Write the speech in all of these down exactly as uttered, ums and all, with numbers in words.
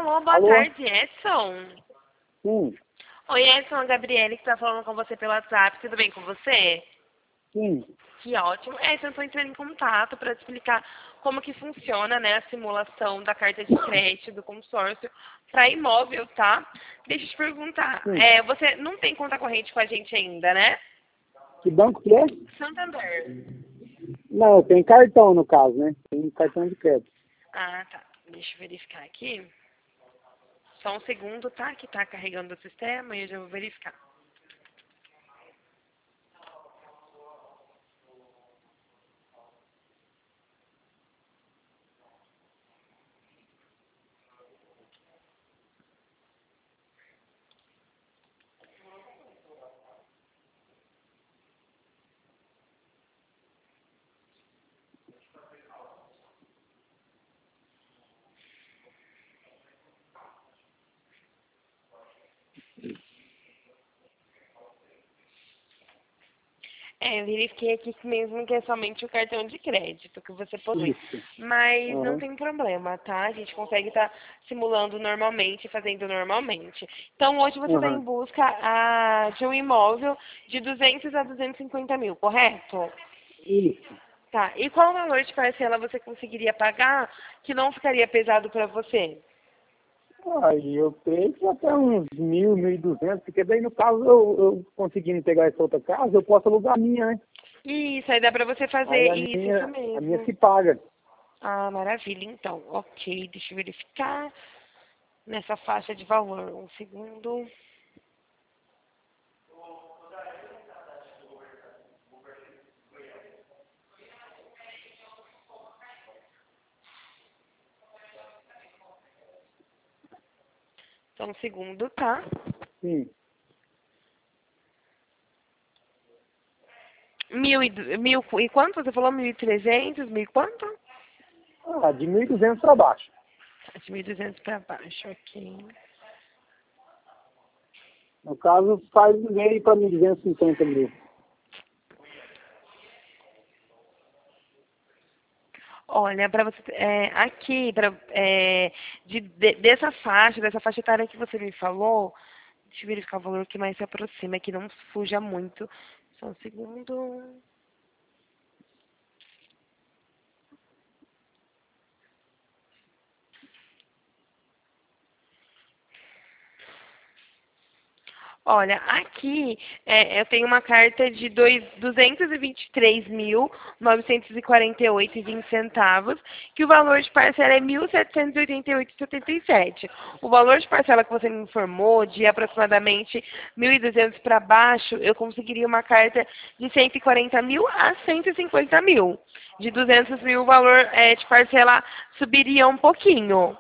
Alô, boa Alô? tarde, Edson. Sim, Oi, Edson, a Gabriele que tá falando com você pelo WhatsApp. Tudo bem com você? sim. Que ótimo. Edson, eu tô entrando em contato para te explicar como que funciona, né, a simulação da carta de crédito do consórcio para imóvel, tá? Deixa eu te perguntar. Sim. É, você não tem conta corrente com a gente ainda, né? Que banco que é? Santander. Não, tem cartão no caso, né? Tem cartão de crédito. Ah, tá. Deixa eu verificar aqui. Só um segundo, tá? Que tá carregando o sistema e eu já vou verificar. É, eu verifiquei aqui que mesmo que é somente o cartão de crédito que você possui. Isso. Mas não Aham. tem problema, tá? A gente consegue estar simulando normalmente, fazendo normalmente. Então hoje você está em Aham. busca ah, de um imóvel de duzentos a duzentos e cinquenta mil, correto? Isso. Tá. E qual valor de parcela você conseguiria pagar que não ficaria pesado para você? Aí eu creio que até uns mil, mil e duzentos, porque daí no caso eu, eu conseguindo pegar essa outra casa, eu posso alugar a minha, né? Isso, aí dá para você Aí fazer a isso, isso minha, a minha mesmo. se paga. Ah, maravilha. Então, ok, deixa eu verificar nessa faixa de valor. Um segundo. Só um segundo, tá? Sim. Mil e, du- mil e quanto? Você falou mil e trezentos, mil e quanto? Ah, de mil e duzentos para baixo. De mil e duzentos para baixo, ok. No caso, faz meio para mil duzentos e cinquenta mil. Olha, para você, é, aqui, pra, é, de, de- dessa faixa, dessa faixa etária que você me falou, deixa eu verificar o valor que mais se aproxima, que não fuja muito. Só um segundo. Olha, aqui é, eu tenho uma carta de dois- duzentos e vinte e três mil, novecentos e quarenta e oito e vinte centavos, que o valor de parcela é mil setecentos e oitenta e oito e setenta e sete. O valor de parcela que você me informou, de aproximadamente mil e duzentos para baixo, eu conseguiria uma carta de cento e quarenta mil a cento e cinquenta mil. De duzentos mil, o valor é, de parcela subiria um pouquinho.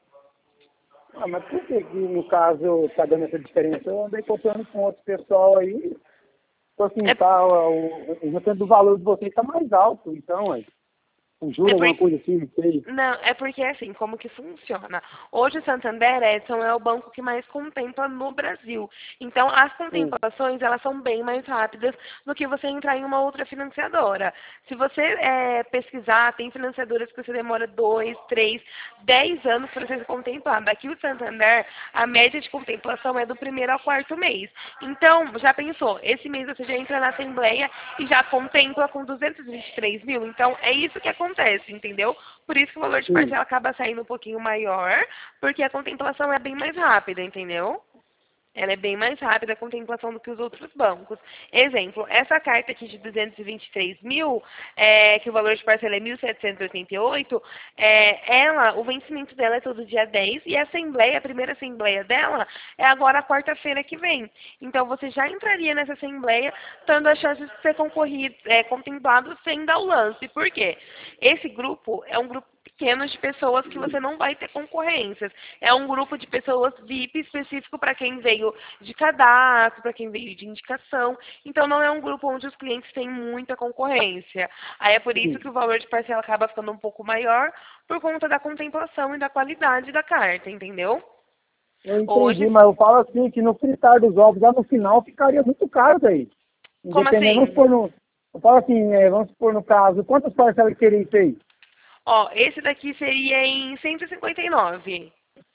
Ah, mas por que, que no caso tá dando essa diferença? Eu andei comprando com outro pessoal aí, então assim, É, tá, o, o retorno do valor de vocês está mais alto, então, aí, um juro, é alguma porque coisa assim, não sei. Não, é porque assim, como que funciona? Hoje o Santander, Edson, é o banco que mais contempla no Brasil. Então, as Sim, contemplações, elas são bem mais rápidas do que você entrar em uma outra financiadora. Se você é, pesquisar, tem financiadoras que você demora dois, três, dez anos para ser contemplado. Aqui o Santander, a média de contemplação é do primeiro ao quarto mês. Então, já pensou, esse mês você já entra na Assembleia e já contempla com duzentos e vinte e três mil? Então, é isso que acontece, entendeu? Por isso que o valor de sim. parcela acaba saindo um pouquinho maior, porque a contemplação é bem mais rápida, entendeu? Ela é bem mais rápida a contemplação do que os outros bancos. Exemplo, essa carta aqui de duzentos e vinte e três mil, é, que o valor de parcela é mil setecentos e oitenta e oito, é, ela, o vencimento dela é todo dia dez e a assembleia, a primeira assembleia dela é agora a quarta-feira que vem. Então você já entraria nessa assembleia tendo a chance de ser concorrido, é, contemplado sem dar o lance. Por quê? Esse grupo é um grupo pequeno de pessoas que você não vai ter concorrências. É um grupo de pessoas V I P específico para quem veio de cadastro, para quem veio de indicação. Então não é um grupo onde os clientes têm muita concorrência. Aí é por isso Sim, que o valor de parcela acaba ficando um pouco maior por conta da contemplação e da qualidade da carta, entendeu? eu entendi, Hoje, mas eu falo assim, que no fritar dos ovos lá no final ficaria muito caro daí. como Independente, vamos assim? supor no, eu falo assim, é, vamos supor no caso, quantas parcelas que teria isso aí? Ó, esse daqui seria em cento e cinquenta e nove.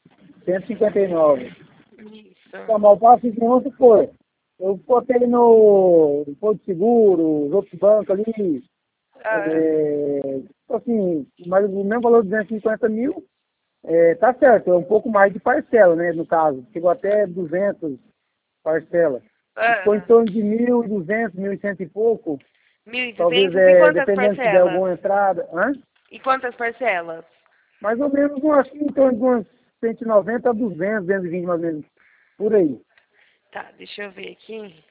cento e cinquenta e nove. Isso. Então, mal passo assim, vamos supor. Eu botei no Porto Seguro, os outros bancos ali, Ah, é, tipo assim, mas o mesmo valor de duzentos e cinquenta mil, é, tá certo, é um pouco mais de parcela, né, no caso. Chegou até duzentos parcela. Ficou em ah, torno de mil e duzentos, mil e cento e pouco. mil e Talvez, duzentos e é, quantas dependendo se tiver parcelas? alguma entrada. Hã? E quantas parcelas? Mais ou menos, um, acho que em torno de umas cento e noventa a duzentos, duzentos e vinte mais ou menos. Por aí. Tá, deixa eu ver aqui.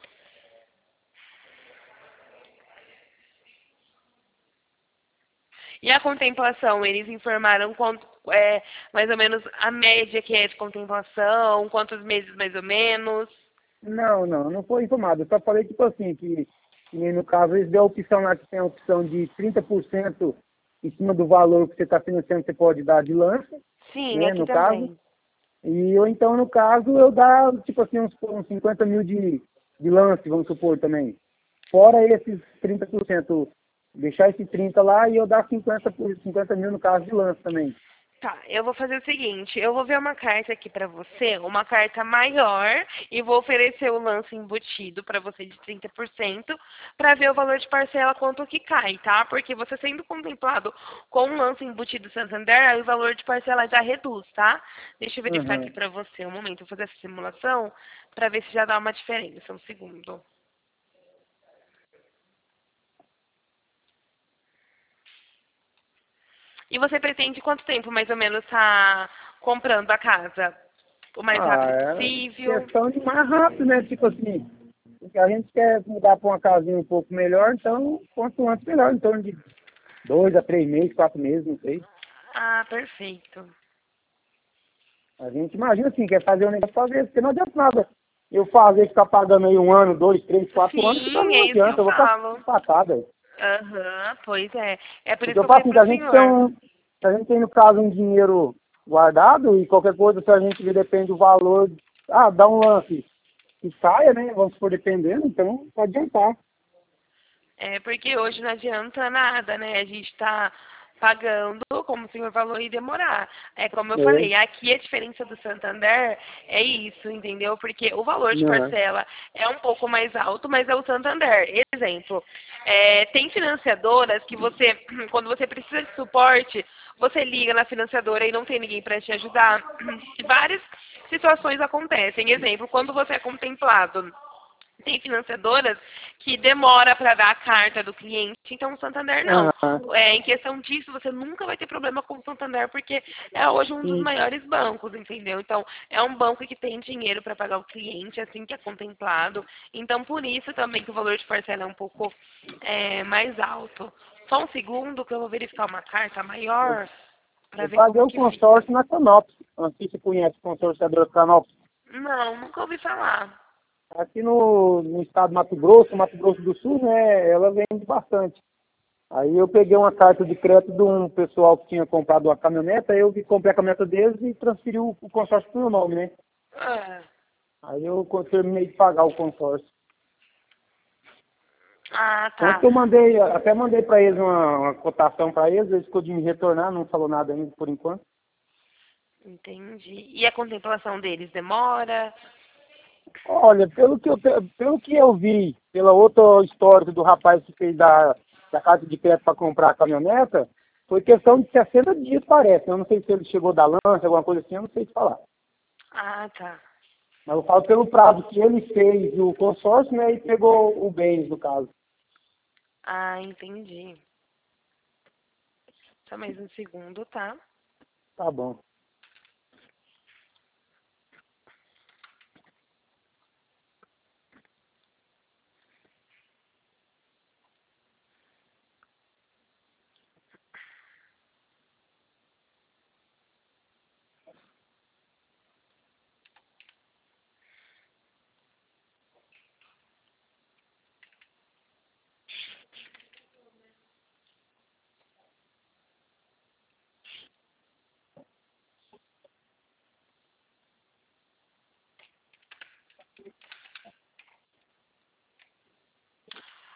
E a contemplação, eles informaram quanto, é, mais ou menos a média que é de contemplação, quantos meses mais ou menos? Não, não, não foi informado. Eu só falei, tipo assim, que, que nem no caso, eles deu a opção lá que tem a opção de trinta por cento em cima do valor que você está financiando, você pode dar de lance, Sim, né, aqui no caso. também. E ou então, no caso, eu dar, tipo assim, uns, uns cinquenta mil de, de lance, vamos supor também. Fora esses trinta por cento, deixar esses trinta lá e eu dar cinquenta, por, cinquenta mil no caso de lance também. Tá, eu vou fazer o seguinte, eu vou ver uma carta aqui pra você, uma carta maior, e vou oferecer o lance embutido pra você de trinta por cento, pra ver o valor de parcela quanto que cai, tá? Porque você sendo contemplado com um lance embutido Santander, aí o valor de parcela já reduz, tá? Deixa eu verificar aqui Uhum. pra você um momento, vou fazer essa simulação pra ver se já dá uma diferença, um segundo. E você pretende quanto tempo mais ou menos tá comprando a casa? O mais Ah, rápido é possível? questão de mais rápido, né? Tipo assim, porque a gente quer mudar para uma casinha um pouco melhor, então quanto antes melhor, em torno de dois a três meses, quatro meses, não sei. Ah, perfeito. A gente imagina assim, quer fazer um negócio fazer, porque não adianta nada. Eu fazer, ficar pagando aí um ano, dois, três, quatro anos, que Sim, não é isso que eu adianta, eu vou ficar falo. empatado. Aham, pois é. É por isso Porque que eu eu falo falei assim, que pro a gente tem senhor. um, que a gente tem no caso um dinheiro guardado e qualquer coisa, se a gente vê, depende do valor, ah, dá um lance que saia, né? Vamos supor, dependendo, então pode adiantar. É porque hoje não adianta nada, né? A gente tá pagando, como o senhor falou, e demorar. É como eu É. falei, aqui a diferença do Santander é isso, entendeu? Porque o valor de Não. parcela é um pouco mais alto, mas é o Santander. Exemplo, é, tem financiadoras que você, quando você precisa de suporte, você liga na financiadora e não tem ninguém para te ajudar. Várias situações acontecem. Exemplo, quando você é contemplado. Tem financiadoras que demora para dar a carta do cliente, então o Santander não. Aham. É, em questão disso, você nunca vai ter problema com o Santander, porque é hoje um dos Sim. maiores bancos, entendeu? Então, é um banco que tem dinheiro para pagar o cliente, assim que é contemplado. Então, por isso também que o valor de parcela é um pouco é, mais alto. Só um segundo que eu vou verificar uma carta Eu, maior para eu ver paguei como o que fica. consórcio na Canopus. Não sei se você conhece o consorciador Canopus. Não, nunca ouvi falar. Aqui no, no estado do Mato Grosso, Mato Grosso do Sul, né, ela vende bastante. Aí eu peguei uma carta de crédito de um pessoal que tinha comprado uma caminhoneta, eu vi- comprei a caminhoneta deles e transferi o, o consórcio para o meu nome, né? Ah, Aí eu con- terminei de pagar o consórcio. ah, Tanto tá. que eu mandei, até mandei para eles uma, uma cotação para eles, eles ficou de me retornar, não falou nada ainda por enquanto. Entendi. E a contemplação deles demora? Olha, pelo que eu, pelo que eu vi, pela outra história do rapaz que fez da, da carta de crédito para comprar a caminhoneta, foi questão de sessenta dias, parece. Eu não sei se ele chegou da lança, alguma coisa assim, eu não sei te falar. Ah, tá. Mas eu falo pelo prazo que ele fez o consórcio, né, e pegou o bens, no caso. Ah, entendi. Só mais um segundo, tá? Tá bom.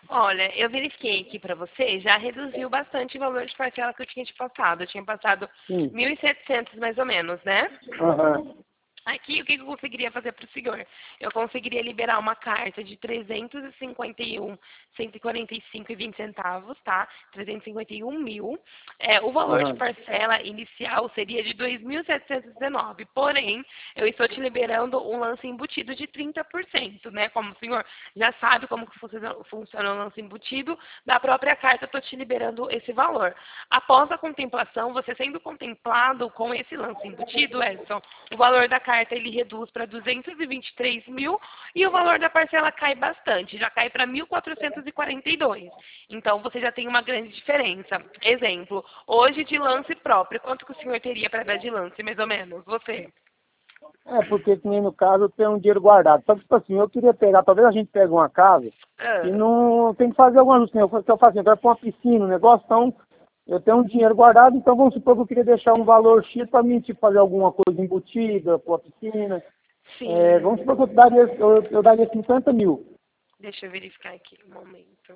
Olha, eu verifiquei aqui para você, já reduziu bastante o valor de parcela que eu tinha te passado. Eu tinha passado Sim. mil e setecentos mais ou menos, né? Aham. Aqui, o que que eu conseguiria fazer para o senhor? Eu conseguiria liberar uma carta de trezentos e cinquenta e um, cento e quarenta e cinco e vinte centavos, tá? trezentos e cinquenta e um mil. É, o valor de Aham. parcela inicial seria de dois mil setecentos e dezenove. Porém, eu estou te liberando um lance embutido de trinta por cento, né? Como o senhor já sabe como que funciona, funciona o lance embutido, da própria carta eu estou te liberando esse valor. Após a contemplação, você sendo contemplado com esse lance embutido, Edson, o valor da carta ele reduz para duzentos e vinte e três mil e o valor da parcela cai bastante, já cai para mil quatrocentos e quarenta e dois. Então você já tem uma grande diferença. Exemplo, hoje de lance próprio, quanto que o senhor teria para dar de lance, mais ou menos, você? É, porque que nem no caso eu tenho um dinheiro guardado. Só que, tipo assim, eu queria pegar, talvez a gente pegue uma casa e Ah, não tem que fazer algum ajuste, né? Eu, eu faço assim, eu quero pôr uma piscina, um negócio, então eu tenho um dinheiro guardado, então vamos supor que eu queria deixar um valor X para mim, tipo, fazer alguma coisa embutida, pôr a piscina. É, sim. vamos supor que eu daria, eu, eu daria cinquenta mil. Deixa eu verificar aqui um momento.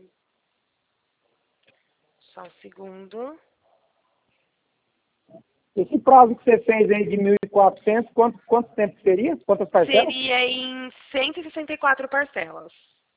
Só um segundo. Esse prazo que você fez aí de mil e quatrocentos, quanto, quanto tempo seria? Quantas parcelas? Seria em cento e sessenta e quatro parcelas.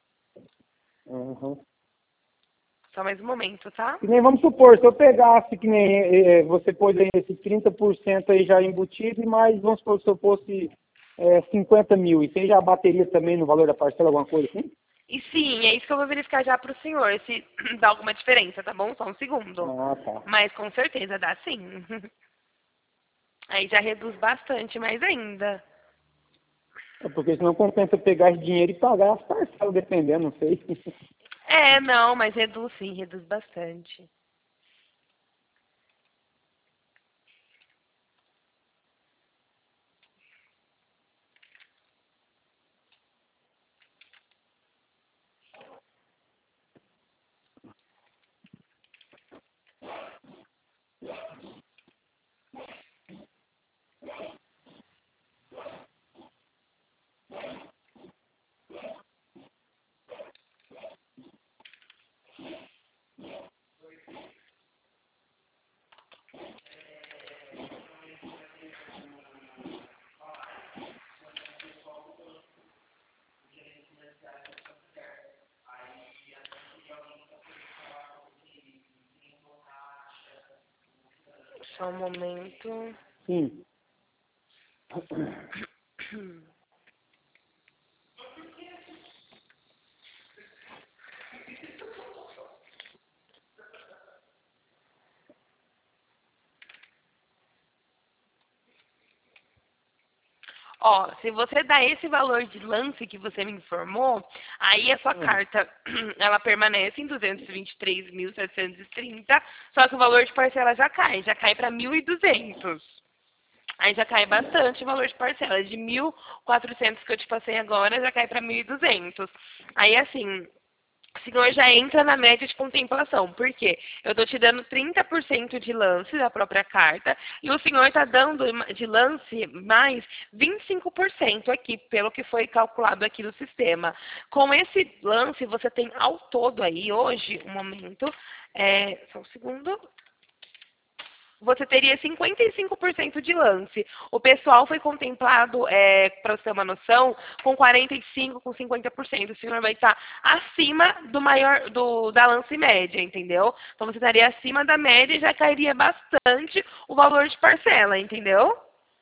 Uhum. Só mais um momento, tá? Que nem vamos supor, se eu pegasse, que nem eh, você pôs aí esse trinta por cento aí já embutido, e mais, vamos supor, se eu fosse eh, cinquenta mil, isso aí já bateria também no valor da parcela, alguma coisa assim? E sim, é isso que eu vou verificar já para o senhor, se dá alguma diferença, tá bom? Só um segundo. Ah, tá. Mas com certeza dá sim. Aí já reduz bastante mais ainda. É porque senão compensa pegar esse dinheiro e pagar as parcelas, dependendo, não sei. É, não, mas reduz sim, reduz bastante. Só um momento. Sim. Ó, se você dá esse valor de lance que você me informou, aí a sua Hum. carta, ela permanece em duzentos e vinte e três mil setecentos e trinta, só que o valor de parcela já cai, já cai para mil e duzentos. Aí já cai bastante o valor de parcela. De mil e quatrocentos que eu te passei agora, já cai para mil e duzentos. Aí, assim, o senhor já entra na média de contemplação. Por quê? Eu estou te dando trinta por cento de lance da própria carta e o senhor está dando de lance mais vinte e cinco por cento aqui, pelo que foi calculado aqui no sistema. Com esse lance, você tem ao todo aí, hoje, um momento, é, só um segundo, você teria cinquenta e cinco por cento de lance. O pessoal foi contemplado, é, para você ter uma noção, com quarenta e cinco por cento, com cinquenta por cento. O senhor vai estar acima do maior, do, da lance média, entendeu? Então você estaria acima da média e já cairia bastante o valor de parcela, entendeu?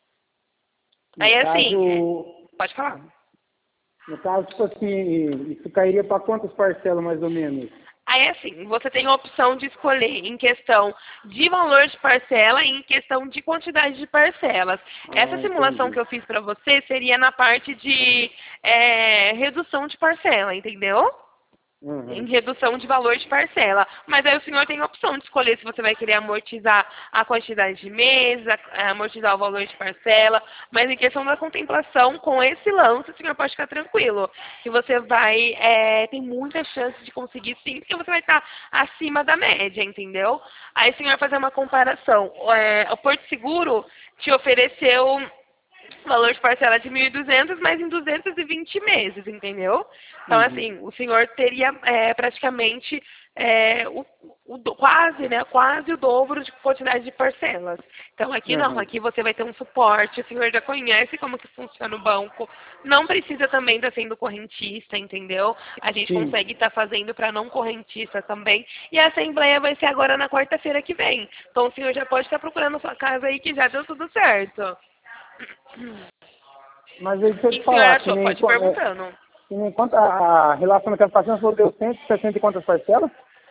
No Aí assim, caso, pode falar. no caso, tipo assim, isso cairia para quantas parcelas mais ou menos? Aí, assim, você tem a opção de escolher em questão de valor de parcela e em questão de quantidade de parcelas. Essa Ah, simulação entendi. que eu fiz para você seria na parte de é, redução de parcela, entendeu? Em Uhum. redução de valor de parcela. Mas aí o senhor tem a opção de escolher se você vai querer amortizar a quantidade de meses, a- amortizar o valor de parcela. Mas em questão da contemplação, com esse lance, o senhor pode ficar tranquilo. Que você vai, é, tem muita chance de conseguir sim, porque você vai estar acima da média, entendeu? Aí o senhor vai fazer uma comparação. É, o Porto Seguro te ofereceu valor de parcela de mil e duzentos, mas em duzentos e vinte meses, entendeu? Então, Uhum. assim, o senhor teria é, praticamente é, o, o do- quase, né, quase o dobro de quantidade de parcelas. Então, aqui não, Uhum. aqui você vai ter um suporte, o senhor já conhece como que funciona o banco, não precisa também estar sendo correntista, entendeu? A gente Sim. consegue estar fazendo para não correntista também. E a assembleia vai ser agora na quarta-feira que vem. Então, o senhor já pode estar procurando a sua casa aí que já deu tudo certo. Mas aí, deixa O eu que te o senhor falar, que achou? nem, Pode ir quan- é, perguntando. que nem quanto a, a relação daquela parcela, falou deu cento e sessenta e quantas parcelas?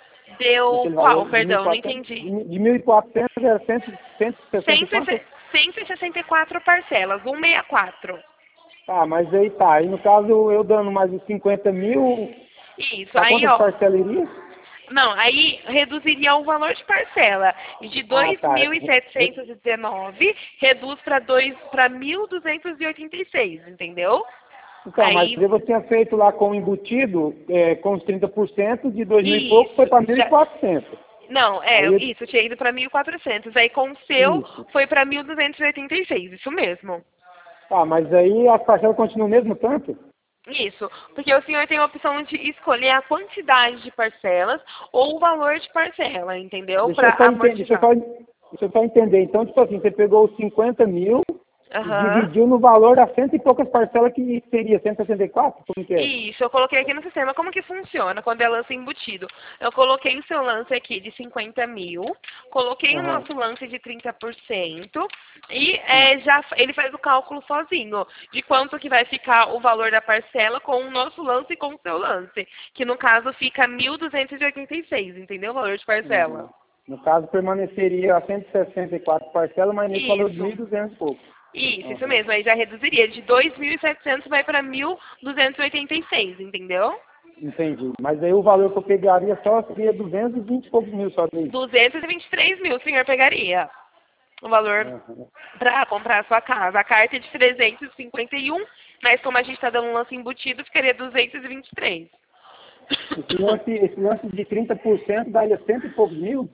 Deu Naquele qual? valor de Perdão, não mil e quatrocentos? entendi. De, de mil e quatrocentos era cem, cento e sessenta e quantas? cento e sessenta e quatro parcelas, cento e sessenta e quatro. Tá, mas aí tá. Aí no caso eu dando mais os cinquenta mil, Isso, pra aí quantas ó. parcelas iria? Não, aí reduziria o valor de parcela. De Ah, dois tá. mil setecentos e dezenove, reduz para mil duzentos e oitenta e seis, entendeu? Então, mas Aí, eu tinha feito lá com o embutido, é, com os trinta por cento de dois mil e pouco, foi isso, para mil e já, quatrocentos. não, é, Aí eu, isso, tinha ido para mil e quatrocentos. Aí com o seu isso. foi para mil duzentos e oitenta e seis, isso mesmo. Tá, mas aí as parcelas continuam o mesmo tanto? Isso, porque o senhor tem a opção de escolher a quantidade de parcelas ou o valor de parcela, entendeu? Deixa eu Para só entender, deixa eu amortizar. só, deixa eu só entender. Então, tipo assim, você pegou os cinquenta mil e Aham. dividiu no valor das cento e poucas parcelas que seria cento e sessenta e quatro? Como que é? Isso, eu coloquei aqui no sistema. Como que funciona quando é lance embutido? Eu coloquei o seu lance aqui de cinquenta mil, coloquei o Aham. nosso lance de trinta por cento e é, já ele faz o cálculo sozinho de quanto que vai ficar o valor da parcela com o nosso lance e com o seu lance, que no caso fica mil duzentos e oitenta e seis, entendeu? O valor de parcela. Uhum. No caso, permaneceria a cento e sessenta e quatro parcelas, mas nesse valor de mil e Isso. duzentos e pouco. Isso, isso Uhum. mesmo. Aí já reduziria de dois mil e setecentos vai para mil duzentos e oitenta e seis, entendeu? Entendi. Mas aí o valor que eu pegaria só seria duzentos e vinte e poucos mil só daí. duzentos e vinte e três mil o senhor pegaria. O valor Uhum. para comprar a sua casa. A carta é de trezentos e cinquenta e um, mas como a gente está dando um lance embutido, ficaria duzentos e vinte e três. Esse lance, esse lance de trinta por cento daria cento e poucos mil?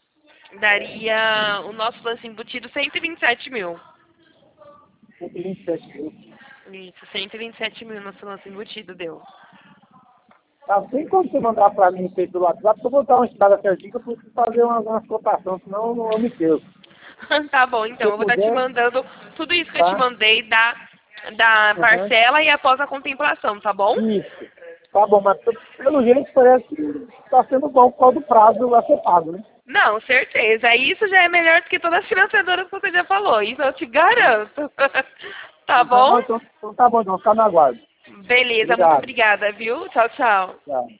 Daria o nosso lance embutido cento e vinte e sete mil. cento e vinte e sete mil. Isso, cento e vinte e sete mil nosso lance embutido deu. Tá, tem como você mandar pra mim pelo WhatsApp, porque eu vou dar uma escada certinha que eu preciso fazer umas, umas cotações, senão eu não eu me perco. Tá bom, Se então. eu Eu vou estar te puder, mandando tudo isso que eu te tá? mandei da, da Uhum. parcela e após a contemplação, tá bom? Isso. Tá bom, mas p- pelo jeito parece que tá sendo bom por causa do prazo a ser pago, né? Não, certeza. Isso já é melhor do que todas as financiadoras que você já falou. Isso eu te garanto. Tá Então, bom? não, então, então tá bom, então, ficar no aguardo. Beleza, muito Obrigado. obrigada, viu? Tchau, tchau. Tchau.